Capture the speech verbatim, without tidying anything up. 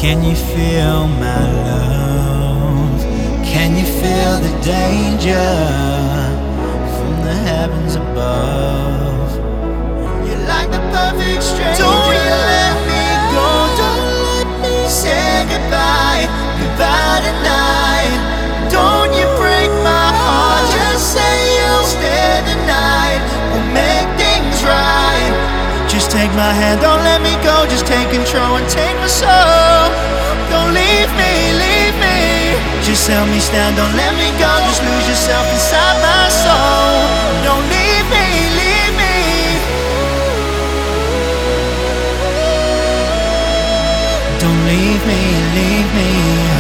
Can you feel my love? Can you feel the danger from the heavens above? You're like the perfect stranger. Don't you let me go, don't let me say goodbye, goodbye tonight. Don't you break my heart, just say you'll stay the night. We'll make things right. Just take my hand, don't let me go. Just take control and take my soul. Don't leave me, leave me. Just help me stand, don't let me go. Just lose yourself inside my soul. Don't leave me, leave me. Don't leave me, leave me.